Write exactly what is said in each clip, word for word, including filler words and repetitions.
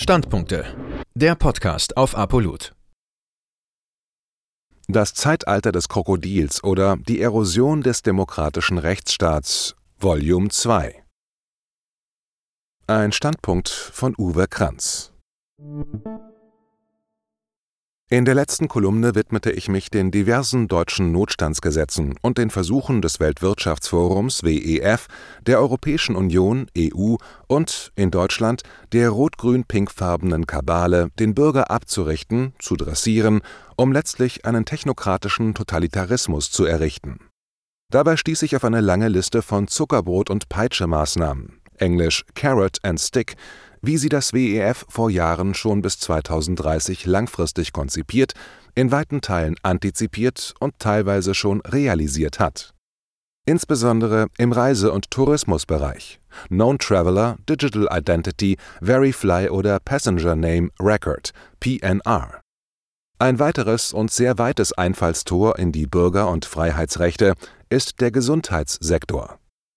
Standpunkte. Der Podcast auf Apolut. Das Zeitalter des Krokodils oder die Erosion des demokratischen Rechtsstaats, Volume zwei. Ein Standpunkt von Uwe Kranz. In der letzten Kolumne widmete ich mich den diversen deutschen Notstandsgesetzen und den Versuchen des Weltwirtschaftsforums W E F, der Europäischen Union E U und, in Deutschland, der rot-grün-pinkfarbenen Kabale, den Bürger abzurichten, zu dressieren, um letztlich einen technokratischen Totalitarismus zu errichten. Dabei stieß ich auf eine lange Liste von Zuckerbrot- und Peitsche-Maßnahmen, englisch Carrot and Stick, wie sie das W E F vor Jahren schon bis zweitausenddreißig langfristig konzipiert, in weiten Teilen antizipiert und teilweise schon realisiert hat. Insbesondere im Reise- und Tourismusbereich, Known Traveler, Digital Identity, Verifly oder Passenger Name Record, P N R. Ein weiteres und sehr weites Einfallstor in die Bürger- und Freiheitsrechte ist der Gesundheitssektor.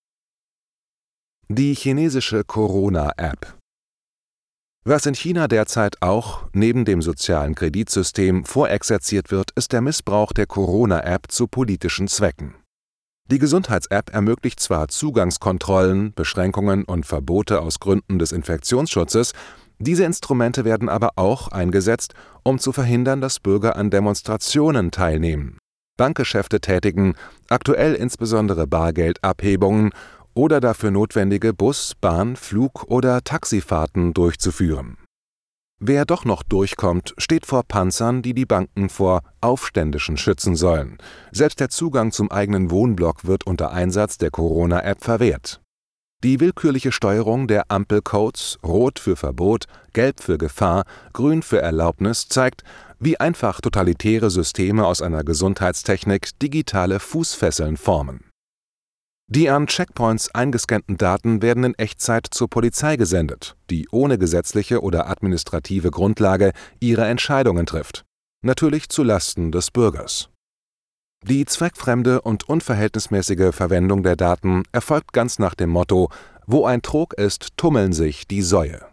Die chinesische Corona-App. Was in China derzeit auch, neben dem sozialen Kreditsystem, vorexerziert wird, ist der Missbrauch der Corona-App zu politischen Zwecken. Die Gesundheits-App ermöglicht zwar Zugangskontrollen, Beschränkungen und Verbote aus Gründen des Infektionsschutzes, diese Instrumente werden aber auch eingesetzt, um zu verhindern, dass Bürger an Demonstrationen teilnehmen, Bankgeschäfte tätigen, aktuell insbesondere Bargeldabhebungen oder dafür notwendige Bus-, Bahn-, Flug- oder Taxifahrten durchzuführen. Wer doch noch durchkommt, steht vor Panzern, die die Banken vor Aufständischen schützen sollen. Selbst der Zugang zum eigenen Wohnblock wird unter Einsatz der Corona-App verwehrt. Die willkürliche Steuerung der Ampelcodes, rot für Verbot, gelb für Gefahr, grün für Erlaubnis, zeigt, wie einfach totalitäre Systeme aus einer Gesundheitstechnik digitale Fußfesseln formen. Die an Checkpoints eingescannten Daten werden in Echtzeit zur Polizei gesendet, die ohne gesetzliche oder administrative Grundlage ihre Entscheidungen trifft, natürlich zu Lasten des Bürgers. Die zweckfremde und unverhältnismäßige Verwendung der Daten erfolgt ganz nach dem Motto: Wo ein Trog ist, tummeln sich die Säue.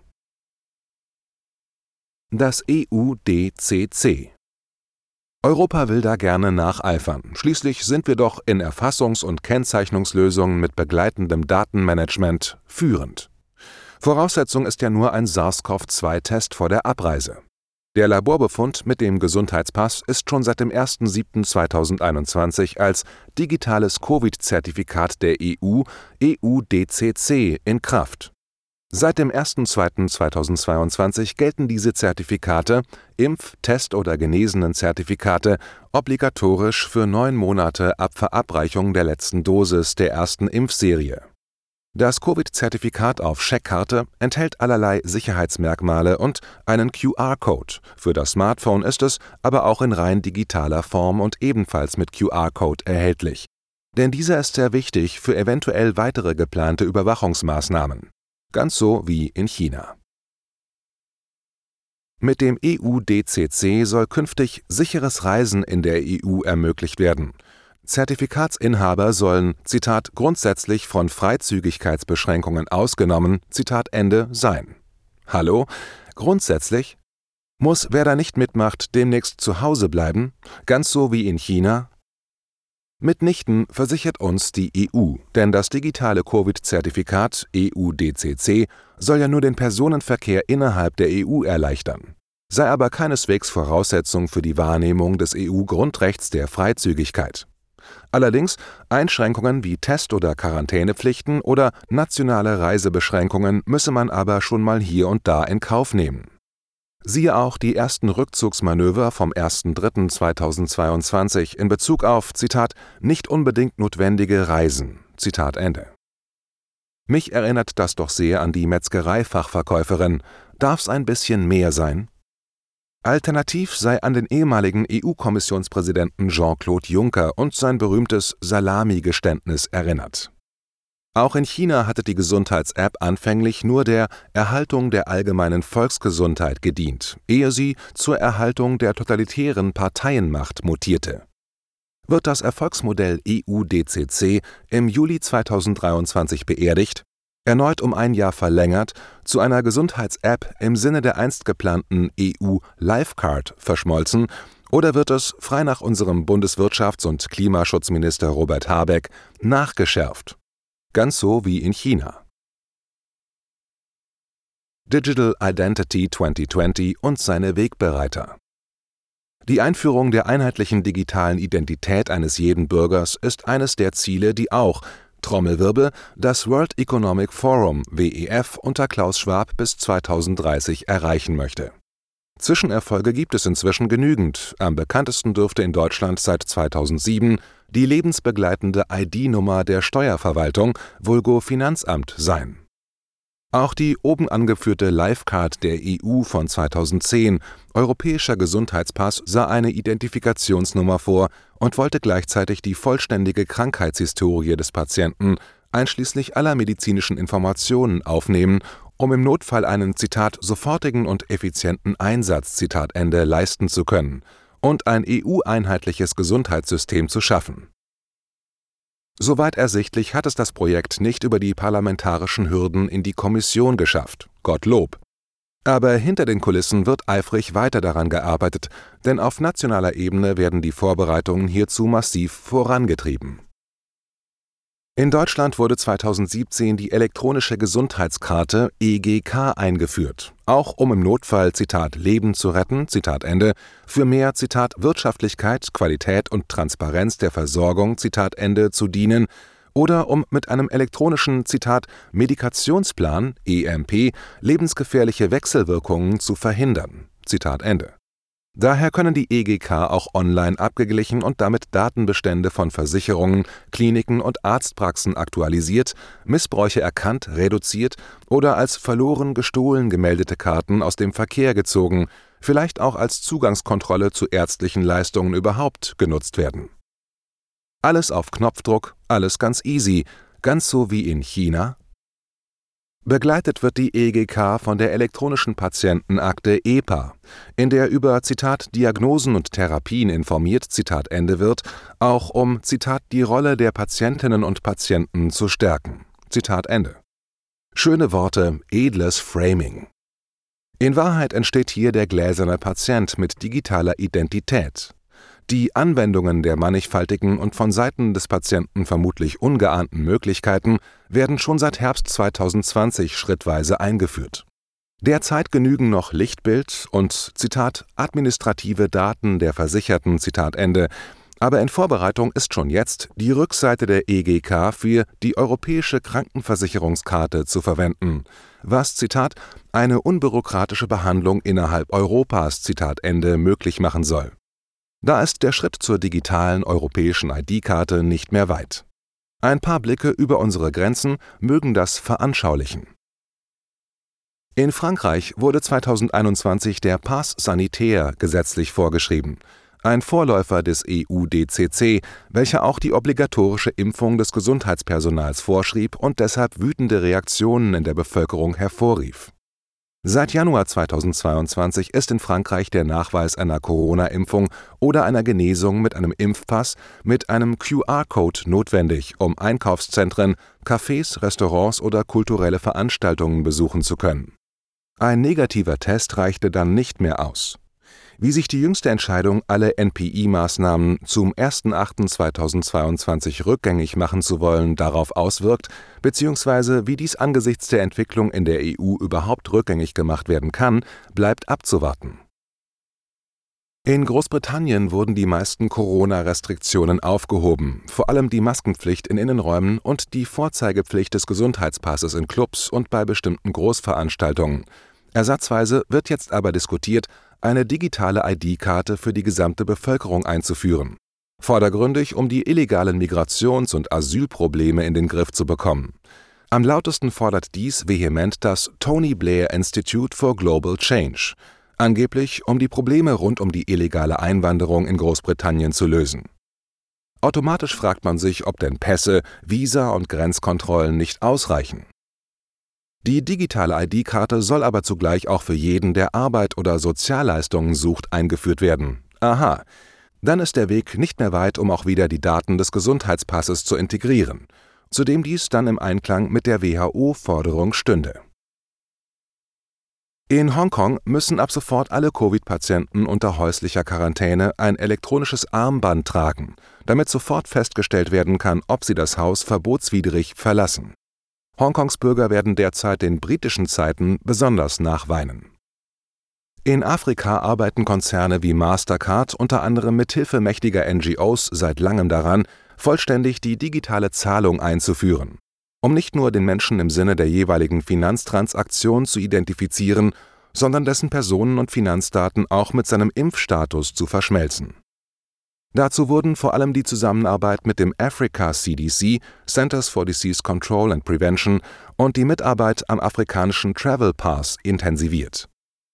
Das E U D C C. Europa will da gerne nacheifern, schließlich sind wir doch in Erfassungs- und Kennzeichnungslösungen mit begleitendem Datenmanagement führend. Voraussetzung ist ja nur ein SARS-C o V zwei Test vor der Abreise. Der Laborbefund mit dem Gesundheitspass ist schon seit dem ersten siebten zweitausendeinundzwanzig als digitales Covid-Zertifikat der E U, E U D C C, in Kraft. Seit dem ersten zweiten zweitausendzweiundzwanzig gelten diese Zertifikate, Impf-, Test- oder Genesenen-Zertifikate, obligatorisch für neun Monate ab Verabreichung der letzten Dosis der ersten Impfserie. Das Covid-Zertifikat auf Scheckkarte enthält allerlei Sicherheitsmerkmale und einen Q R-Code. Für das Smartphone ist es aber auch in rein digitaler Form und ebenfalls mit Q R-Code erhältlich. Denn dieser ist sehr wichtig für eventuell weitere geplante Überwachungsmaßnahmen. Ganz so wie in China. Mit dem E U D C C soll künftig sicheres Reisen in der E U ermöglicht werden. Zertifikatsinhaber sollen, Zitat, grundsätzlich von Freizügigkeitsbeschränkungen ausgenommen, Zitat Ende, sein. Hallo? Grundsätzlich? Muss wer da nicht mitmacht, demnächst zu Hause bleiben? Ganz so wie in China? Mitnichten, versichert uns die E U, denn das digitale Covid-Zertifikat E U D C C soll ja nur den Personenverkehr innerhalb der E U erleichtern, sei aber keineswegs Voraussetzung für die Wahrnehmung des E U-Grundrechts der Freizügigkeit. Allerdings Einschränkungen wie Test- oder Quarantänepflichten oder nationale Reisebeschränkungen müsse man aber schon mal hier und da in Kauf nehmen. Siehe auch die ersten Rückzugsmanöver vom ersten dritten zweitausendzweiundzwanzig in Bezug auf, Zitat, nicht unbedingt notwendige Reisen, Zitat Ende. Mich erinnert das doch sehr an die Metzgerei-Fachverkäuferin. Darf's ein bisschen mehr sein? Alternativ sei an den ehemaligen E U-Kommissionspräsidenten Jean-Claude Juncker und sein berühmtes Salami-Geständnis erinnert. Auch in China hatte die Gesundheits-App anfänglich nur der Erhaltung der allgemeinen Volksgesundheit gedient, ehe sie zur Erhaltung der totalitären Parteienmacht mutierte. Wird das Erfolgsmodell E U D C C im Juli zweitausenddreiundzwanzig beerdigt, erneut um ein Jahr verlängert, zu einer Gesundheits-App im Sinne der einst geplanten E U-Lifecard verschmolzen, oder wird es, frei nach unserem Bundeswirtschafts- und Klimaschutzminister Robert Habeck, nachgeschärft? Ganz so wie in China. Digital Identity zwanzig zwanzig und seine Wegbereiter. Die Einführung der einheitlichen digitalen Identität eines jeden Bürgers ist eines der Ziele, die auch, Trommelwirbel, das World Economic Forum W E F unter Klaus Schwab bis zweitausenddreißig erreichen möchte. Zwischenerfolge gibt es inzwischen genügend. Am bekanntesten dürfte in Deutschland seit zweitausendsieben die lebensbegleitende I D-Nummer der Steuerverwaltung, vulgo Finanzamt, sein. Auch die oben angeführte Lifecard der E U von zweitausendzehn, Europäischer Gesundheitspass, sah eine Identifikationsnummer vor und wollte gleichzeitig die vollständige Krankheitshistorie des Patienten, einschließlich aller medizinischen Informationen, aufnehmen, um im Notfall einen, Zitat, sofortigen und effizienten Einsatz, Zitat Ende, leisten zu können und ein E U-einheitliches Gesundheitssystem zu schaffen. Soweit ersichtlich hat es das Projekt nicht über die parlamentarischen Hürden in die Kommission geschafft, Gottlob. Aber hinter den Kulissen wird eifrig weiter daran gearbeitet, denn auf nationaler Ebene werden die Vorbereitungen hierzu massiv vorangetrieben. In Deutschland wurde zweitausendsiebzehn die elektronische Gesundheitskarte E G K eingeführt, auch um im Notfall, Zitat, Leben zu retten, Zitat Ende, für mehr, Zitat, Wirtschaftlichkeit, Qualität und Transparenz der Versorgung, Zitat Ende, zu dienen, oder um mit einem elektronischen, Zitat, Medikationsplan, E M P, lebensgefährliche Wechselwirkungen zu verhindern, Zitat Ende. Daher können die E G K auch online abgeglichen und damit Datenbestände von Versicherungen, Kliniken und Arztpraxen aktualisiert, Missbräuche erkannt, reduziert oder als verloren, gestohlen gemeldete Karten aus dem Verkehr gezogen, vielleicht auch als Zugangskontrolle zu ärztlichen Leistungen überhaupt genutzt werden. Alles auf Knopfdruck, alles ganz easy, ganz so wie in China. Begleitet wird die E G K von der elektronischen Patientenakte E P A, in der über, Zitat, Diagnosen und Therapien informiert, Zitat Ende wird, auch um, Zitat, die Rolle der Patientinnen und Patienten zu stärken, Zitat Ende. Schöne Worte, edles Framing. In Wahrheit entsteht hier der gläserne Patient mit digitaler Identität. Die Anwendungen der mannigfaltigen und von Seiten des Patienten vermutlich ungeahnten Möglichkeiten werden schon seit Herbst zweitausendzwanzig schrittweise eingeführt. Derzeit genügen noch Lichtbild und, Zitat, administrative Daten der Versicherten, Zitat Ende, aber in Vorbereitung ist schon jetzt die Rückseite der E G K für die Europäische Krankenversicherungskarte zu verwenden, was, Zitat, eine unbürokratische Behandlung innerhalb Europas, Zitat Ende, möglich machen soll. Da ist der Schritt zur digitalen europäischen I D-Karte nicht mehr weit. Ein paar Blicke über unsere Grenzen mögen das veranschaulichen. In Frankreich wurde zweitausendeinundzwanzig der Pass Sanitaire gesetzlich vorgeschrieben, ein Vorläufer des E U D C C, welcher auch die obligatorische Impfung des Gesundheitspersonals vorschrieb und deshalb wütende Reaktionen in der Bevölkerung hervorrief. Seit Januar zweitausendzweiundzwanzig ist in Frankreich der Nachweis einer Corona-Impfung oder einer Genesung mit einem Impfpass mit einem Q R-Code notwendig, um Einkaufszentren, Cafés, Restaurants oder kulturelle Veranstaltungen besuchen zu können. Ein negativer Test reichte dann nicht mehr aus. Wie sich die jüngste Entscheidung, alle N P I-Maßnahmen zum ersten achten zweitausendzweiundzwanzig rückgängig machen zu wollen, darauf auswirkt, beziehungsweise wie dies angesichts der Entwicklung in der E U überhaupt rückgängig gemacht werden kann, bleibt abzuwarten. In Großbritannien wurden die meisten Corona-Restriktionen aufgehoben, vor allem die Maskenpflicht in Innenräumen und die Vorzeigepflicht des Gesundheitspasses in Clubs und bei bestimmten Großveranstaltungen. Ersatzweise wird jetzt aber diskutiert, eine digitale I D-Karte für die gesamte Bevölkerung einzuführen. Vordergründig, um die illegalen Migrations- und Asylprobleme in den Griff zu bekommen. Am lautesten fordert dies vehement das Tony Blair Institute for Global Change, angeblich um die Probleme rund um die illegale Einwanderung in Großbritannien zu lösen. Automatisch fragt man sich, ob denn Pässe, Visa und Grenzkontrollen nicht ausreichen. Die digitale I D-Karte soll aber zugleich auch für jeden, der Arbeit oder Sozialleistungen sucht, eingeführt werden. Aha, dann ist der Weg nicht mehr weit, um auch wieder die Daten des Gesundheitspasses zu integrieren. zudem dies dann im Einklang mit der W H O-Forderung stünde. In Hongkong müssen ab sofort alle Covid-Patienten unter häuslicher Quarantäne ein elektronisches Armband tragen, damit sofort festgestellt werden kann, ob sie das Haus verbotswidrig verlassen. Hongkongs Bürger werden derzeit den britischen Zeiten besonders nachweinen. In Afrika arbeiten Konzerne wie Mastercard unter anderem mit Hilfe mächtiger N G Os seit langem daran, vollständig die digitale Zahlung einzuführen, um nicht nur den Menschen im Sinne der jeweiligen Finanztransaktion zu identifizieren, sondern dessen Personen- und Finanzdaten auch mit seinem Impfstatus zu verschmelzen. Dazu wurden vor allem die Zusammenarbeit mit dem Africa C D C, Centers for Disease Control and Prevention, und die Mitarbeit am afrikanischen Travel Pass intensiviert.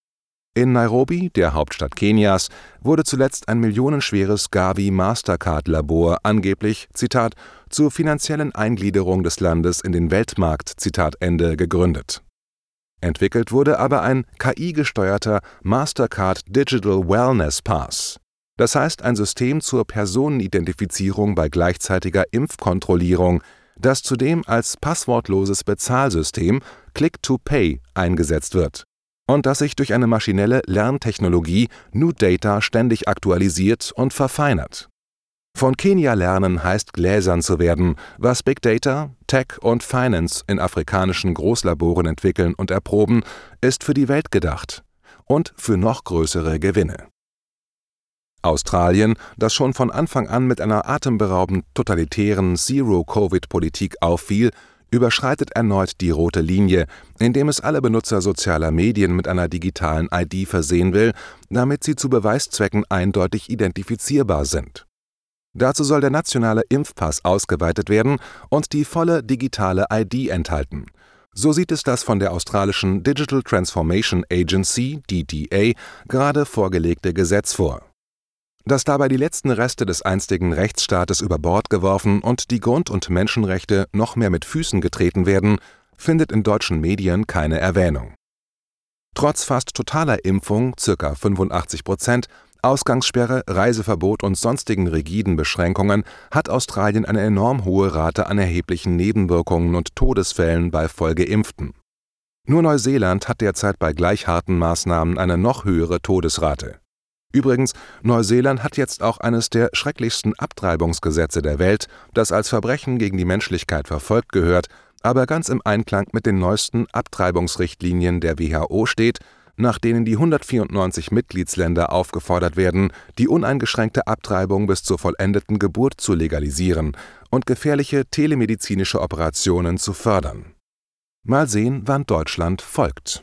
In Nairobi, der Hauptstadt Kenias, wurde zuletzt ein millionenschweres Gavi-Mastercard-Labor angeblich, Zitat, zur finanziellen Eingliederung des Landes in den Weltmarkt, Zitat Ende, gegründet. Entwickelt wurde aber ein K I-gesteuerter Mastercard Digital Wellness Pass. Das heißt ein System zur Personenidentifizierung bei gleichzeitiger Impfkontrollierung, das zudem als passwortloses Bezahlsystem Click-to-Pay eingesetzt wird und das sich durch eine maschinelle Lerntechnologie NuData ständig aktualisiert und verfeinert. Von Kenia lernen heißt gläsern zu werden, was Big Data, Tech und Finance in afrikanischen Großlaboren entwickeln und erproben, ist für die Welt gedacht und für noch größere Gewinne. Australien, das schon von Anfang an mit einer atemberaubend totalitären Zero-Covid-Politik auffiel, überschreitet erneut die rote Linie, indem es alle Benutzer sozialer Medien mit einer digitalen I D versehen will, damit sie zu Beweiszwecken eindeutig identifizierbar sind. Dazu soll der nationale Impfpass ausgeweitet werden und die volle digitale I D enthalten. So sieht es das von der australischen Digital Transformation Agency, D T A, gerade vorgelegte Gesetz vor. Dass dabei die letzten Reste des einstigen Rechtsstaates über Bord geworfen und die Grund- und Menschenrechte noch mehr mit Füßen getreten werden, findet in deutschen Medien keine Erwähnung. Trotz fast totaler Impfung, ca. fünfundachtzig Prozent, Ausgangssperre, Reiseverbot und sonstigen rigiden Beschränkungen hat Australien eine enorm hohe Rate an erheblichen Nebenwirkungen und Todesfällen bei Vollgeimpften. Nur Neuseeland hat derzeit bei gleich harten Maßnahmen eine noch höhere Todesrate. Übrigens, Neuseeland hat jetzt auch eines der schrecklichsten Abtreibungsgesetze der Welt, das als Verbrechen gegen die Menschlichkeit verfolgt gehört, aber ganz im Einklang mit den neuesten Abtreibungsrichtlinien der W H O steht, nach denen die hundertvierundneunzig Mitgliedsländer aufgefordert werden, die uneingeschränkte Abtreibung bis zur vollendeten Geburt zu legalisieren und gefährliche telemedizinische Operationen zu fördern. Mal sehen, wann Deutschland folgt.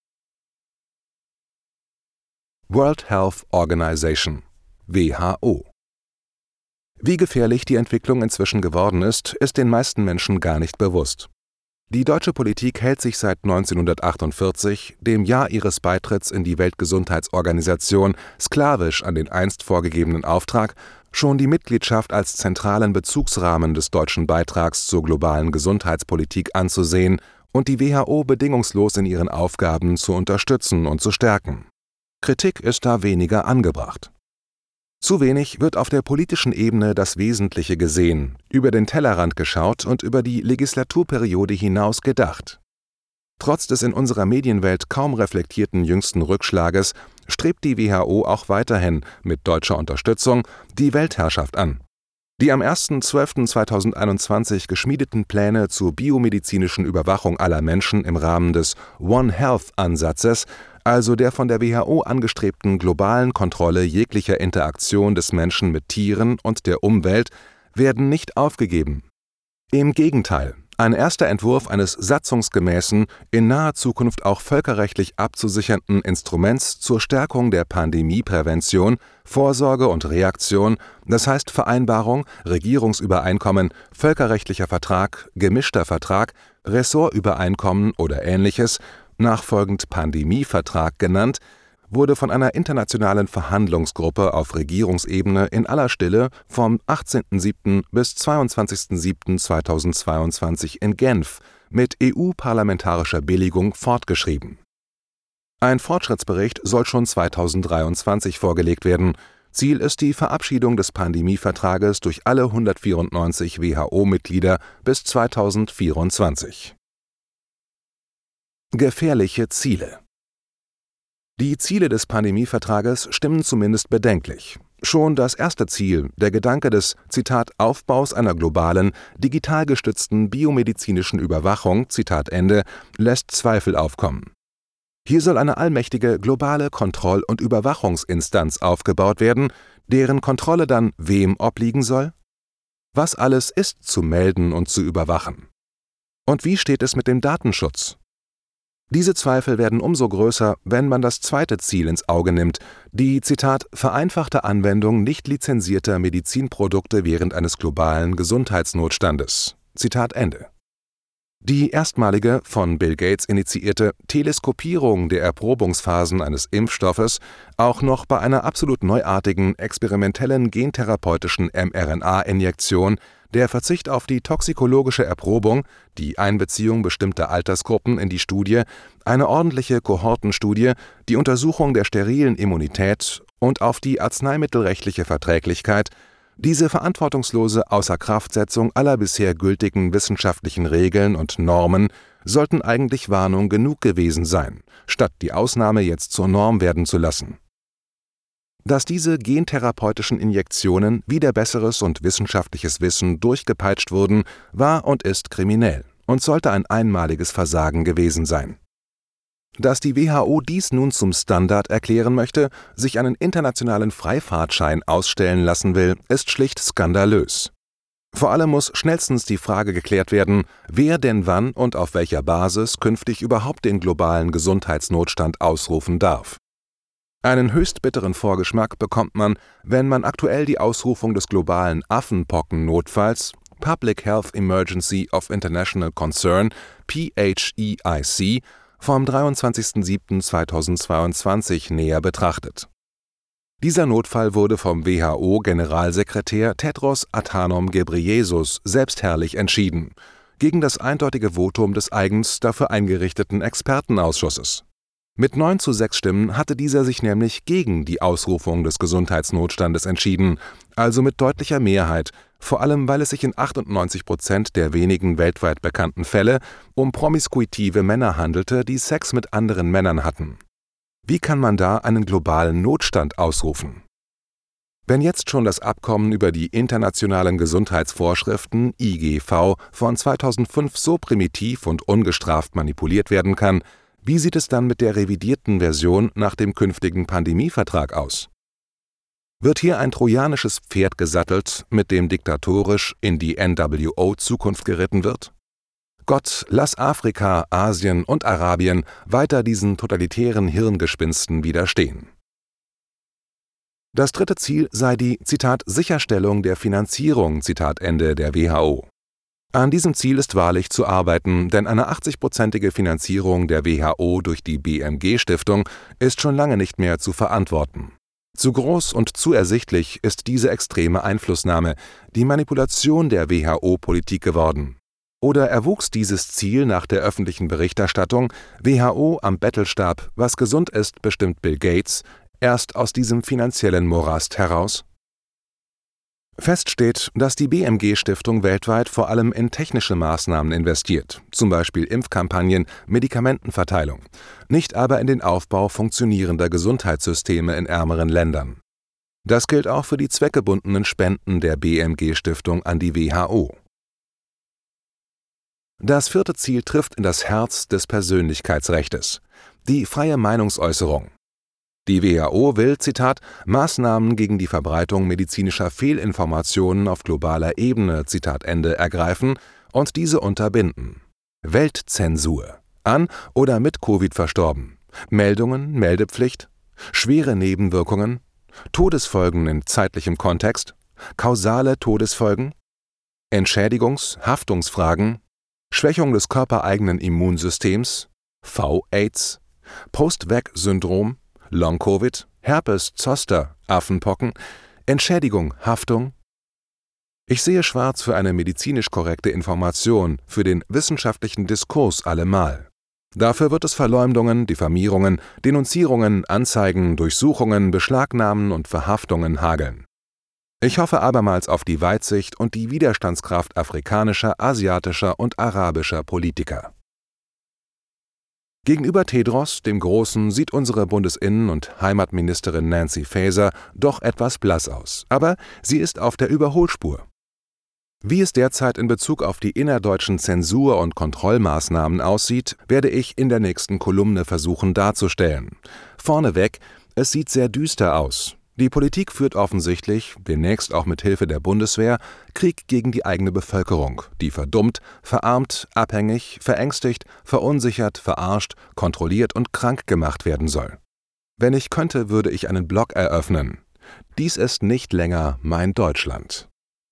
World Health Organization W H O. Wie gefährlich die Entwicklung inzwischen geworden ist, ist den meisten Menschen gar nicht bewusst. Die deutsche Politik hält sich seit neunzehnhundertachtundvierzig, dem Jahr ihres Beitritts in die Weltgesundheitsorganisation, sklavisch an den einst vorgegebenen Auftrag, schon die Mitgliedschaft als zentralen Bezugsrahmen des deutschen Beitrags zur globalen Gesundheitspolitik anzusehen und die W H O bedingungslos in ihren Aufgaben zu unterstützen und zu stärken. Kritik ist da weniger angebracht. Zu wenig wird auf der politischen Ebene das Wesentliche gesehen, über den Tellerrand geschaut und über die Legislaturperiode hinaus gedacht. Trotz des in unserer Medienwelt kaum reflektierten jüngsten Rückschlages strebt die W H O auch weiterhin mit deutscher Unterstützung die Weltherrschaft an. Die am ersten zwölften zweitausendeinundzwanzig geschmiedeten Pläne zur biomedizinischen Überwachung aller Menschen im Rahmen des One Health-Ansatzes, also der von der W H O angestrebten globalen Kontrolle jeglicher Interaktion des Menschen mit Tieren und der Umwelt, werden nicht aufgegeben. Im Gegenteil, ein erster Entwurf eines satzungsgemäßen, in naher Zukunft auch völkerrechtlich abzusichernden Instruments zur Stärkung der Pandemieprävention, Vorsorge und Reaktion, das heißt Vereinbarung, Regierungsübereinkommen, völkerrechtlicher Vertrag, gemischter Vertrag, Ressortübereinkommen oder Ähnliches, nachfolgend Pandemievertrag genannt, wurde von einer internationalen Verhandlungsgruppe auf Regierungsebene in aller Stille vom achtzehnten siebten bis zweiundzwanzigsten siebten zweitausendzweiundzwanzig in Genf mit E U-parlamentarischer Billigung fortgeschrieben. Ein Fortschrittsbericht soll schon zweitausenddreiundzwanzig vorgelegt werden, Ziel ist die Verabschiedung des Pandemievertrages durch alle hundertvierundneunzig W H O-Mitglieder bis zweitausendvierundzwanzig. Gefährliche Ziele. Die Ziele des Pandemievertrages stimmen zumindest bedenklich. Schon das erste Ziel, der Gedanke des, Zitat, Aufbaus einer globalen, digital gestützten biomedizinischen Überwachung, Zitat Ende, lässt Zweifel aufkommen. Hier soll eine allmächtige globale Kontroll- und Überwachungsinstanz aufgebaut werden, deren Kontrolle dann wem obliegen soll? Was alles ist zu melden und zu überwachen? Und wie steht es mit dem Datenschutz? Diese Zweifel werden umso größer, wenn man das zweite Ziel ins Auge nimmt, die, Zitat, vereinfachte Anwendung nicht lizenzierter Medizinprodukte während eines globalen Gesundheitsnotstandes. Zitat Ende. Die erstmalige, von Bill Gates initiierte Teleskopierung der Erprobungsphasen eines Impfstoffes, auch noch bei einer absolut neuartigen, experimentellen gentherapeutischen mRNA-Injektion, der Verzicht auf die toxikologische Erprobung, die Einbeziehung bestimmter Altersgruppen in die Studie, eine ordentliche Kohortenstudie, die Untersuchung der sterilen Immunität und auf die arzneimittelrechtliche Verträglichkeit, diese verantwortungslose Außerkraftsetzung aller bisher gültigen wissenschaftlichen Regeln und Normen sollten eigentlich Warnung genug gewesen sein, statt die Ausnahme jetzt zur Norm werden zu lassen. Dass diese gentherapeutischen Injektionen wider besseres und wissenschaftliches Wissen durchgepeitscht wurden, war und ist kriminell und sollte ein einmaliges Versagen gewesen sein. Dass die W H O dies nun zum Standard erklären möchte, sich einen internationalen Freifahrtschein ausstellen lassen will, ist schlicht skandalös. Vor allem muss schnellstens die Frage geklärt werden, wer denn wann und auf welcher Basis künftig überhaupt den globalen Gesundheitsnotstand ausrufen darf. Einen höchst bitteren Vorgeschmack bekommt man, wenn man aktuell die Ausrufung des globalen Affenpocken-Notfalls Public Health Emergency of International Concern P H E I C vom dreiundzwanzigsten siebten zweitausendzweiundzwanzig näher betrachtet. Dieser Notfall wurde vom W H O-Generalsekretär Tedros Adhanom Ghebreyesus selbstherrlich entschieden, gegen das eindeutige Votum des eigens dafür eingerichteten Expertenausschusses. Mit neun zu sechs Stimmen hatte dieser sich nämlich gegen die Ausrufung des Gesundheitsnotstandes entschieden, also mit deutlicher Mehrheit, vor allem weil es sich in achtundneunzig Prozent der wenigen weltweit bekannten Fälle um promiskuitive Männer handelte, die Sex mit anderen Männern hatten. Wie kann man da einen globalen Notstand ausrufen? Wenn jetzt schon das Abkommen über die internationalen Gesundheitsvorschriften I G V von zweitausendfünf so primitiv und ungestraft manipuliert werden kann, wie sieht es dann mit der revidierten Version nach dem künftigen Pandemievertrag aus? Wird hier ein trojanisches Pferd gesattelt, mit dem diktatorisch in die N W O-Zukunft geritten wird? Gott, lass Afrika, Asien und Arabien weiter diesen totalitären Hirngespinsten widerstehen. Das dritte Ziel sei die, Zitat, Sicherstellung der Finanzierung, Zitat Ende, der W H O. An diesem Ziel ist wahrlich zu arbeiten, denn eine achtzigprozentige Finanzierung der W H O durch die B M G-Stiftung ist schon lange nicht mehr zu verantworten. Zu groß und zu ersichtlich ist diese extreme Einflussnahme, die Manipulation der W H O-Politik geworden. Oder erwuchs dieses Ziel nach der öffentlichen Berichterstattung, W H O am Bettelstab, was gesund ist, bestimmt Bill Gates, erst aus diesem finanziellen Morast heraus? Fest steht, dass die B M G-Stiftung weltweit vor allem in technische Maßnahmen investiert, zum Beispiel Impfkampagnen, Medikamentenverteilung, nicht aber in den Aufbau funktionierender Gesundheitssysteme in ärmeren Ländern. Das gilt auch für die zweckgebundenen Spenden der B M G-Stiftung an die W H O. Das vierte Ziel trifft in das Herz des Persönlichkeitsrechtes, die freie Meinungsäußerung. Die W H O will, Zitat, Maßnahmen gegen die Verbreitung medizinischer Fehlinformationen auf globaler Ebene, Zitat Ende, ergreifen und diese unterbinden. Weltzensur. An oder mit Covid verstorben. Meldungen, Meldepflicht. Schwere Nebenwirkungen. Todesfolgen in zeitlichem Kontext. Kausale Todesfolgen. Entschädigungs-, Haftungsfragen. Schwächung des körpereigenen Immunsystems. V-Aids. Post-Vac-Syndrom. Long-Covid, Herpes, Zoster, Affenpocken, Entschädigung, Haftung. Ich sehe schwarz für eine medizinisch korrekte Information, für den wissenschaftlichen Diskurs allemal. Dafür wird es Verleumdungen, Diffamierungen, Denunzierungen, Anzeigen, Durchsuchungen, Beschlagnahmen und Verhaftungen hageln. Ich hoffe abermals auf die Weitsicht und die Widerstandskraft afrikanischer, asiatischer und arabischer Politiker. Gegenüber Tedros, dem Großen, sieht unsere Bundesinnen- und Heimatministerin Nancy Faeser doch etwas blass aus, aber sie ist auf der Überholspur. Wie es derzeit in Bezug auf die innerdeutschen Zensur- und Kontrollmaßnahmen aussieht, werde ich in der nächsten Kolumne versuchen darzustellen. Vorneweg, es sieht sehr düster aus. Die Politik führt offensichtlich, demnächst auch mit Hilfe der Bundeswehr, Krieg gegen die eigene Bevölkerung, die verdummt, verarmt, abhängig, verängstigt, verunsichert, verarscht, kontrolliert und krank gemacht werden soll. Wenn ich könnte, würde ich einen Blog eröffnen. Dies ist nicht länger mein Deutschland.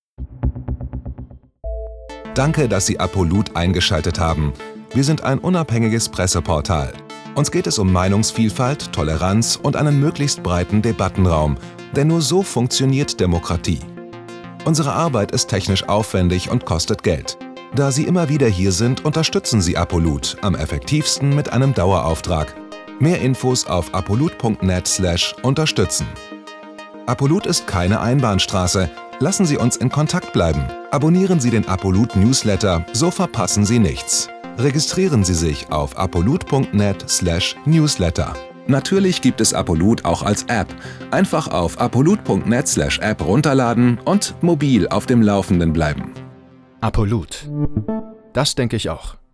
Danke, dass Sie Apolut eingeschaltet haben. Wir sind ein unabhängiges Presseportal. Uns geht es um Meinungsvielfalt, Toleranz und einen möglichst breiten Debattenraum, denn nur so funktioniert Demokratie. Unsere Arbeit ist technisch aufwendig und kostet Geld. Da Sie immer wieder hier sind, unterstützen Sie Apolut am effektivsten mit einem Dauerauftrag. Mehr Infos auf apolut punkt net slash unterstützen. Apolut ist keine Einbahnstraße. Lassen Sie uns in Kontakt bleiben. Abonnieren Sie den Apolut Newsletter, so verpassen Sie nichts. Registrieren Sie sich auf apolut punkt net slash newsletter. Natürlich gibt es Apolut auch als App. Einfach auf apolut punkt net slash app runterladen und mobil auf dem Laufenden bleiben. Apolut. Das denke ich auch.